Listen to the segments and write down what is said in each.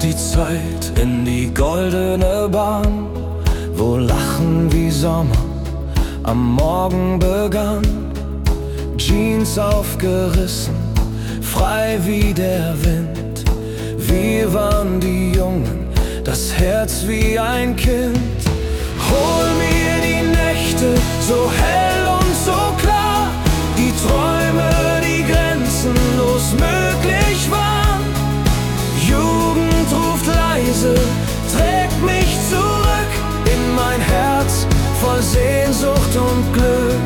die Zeit in die goldene Bahn, wo Lachen wie Sommer am Morgen begann. Jeans aufgerissen, frei wie der Wind. Wir waren die Jungen, das Herz wie ein Kind. Hol mir die Nächte, so hell und so klar, die Träume, die grenzenlos möglich waren. Jugend ruft leise, trägt mich zurück in mein Herz voll Sehnsucht und Glück.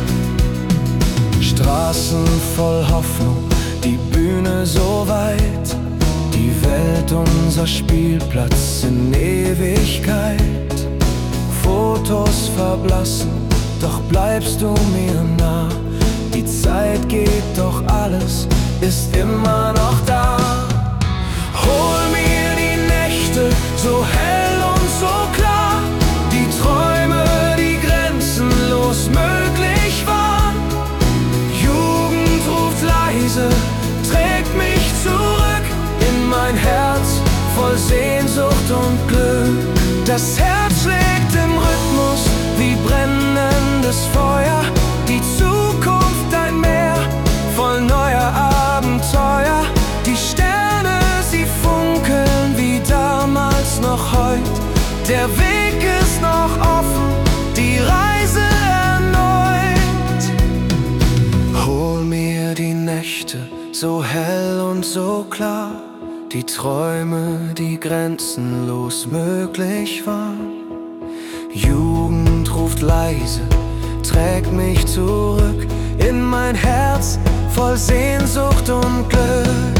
Straßen voll Hoffnung, die Bühne so weit, die Welt unser Spielplatz in Ewigkeit. Fotos verblassen, doch bleibst du mir nah. Die Zeit geht, doch alles ist immer noch da. Hol mir die Nächte, so hell und so klar, die Träume, die grenzenlos möglich waren. Jugend ruft leise, trägt mich zurück in mein Herz voll Sehnsucht und Glück. Das Herz schlägt im Rhythmus wie brennendes Feuer. Die Zukunft ein Meer voll neuer Abenteuer. Die Sterne, sie funkeln wie damals noch heut. Der Weg ist noch offen, die Reise erneut. Hol mir die Nächte, so hell und so klar, die Träume, die grenzenlos möglich waren. Jugend ruft leise, trägt mich zurück in mein Herz voll Sehnsucht und Glück.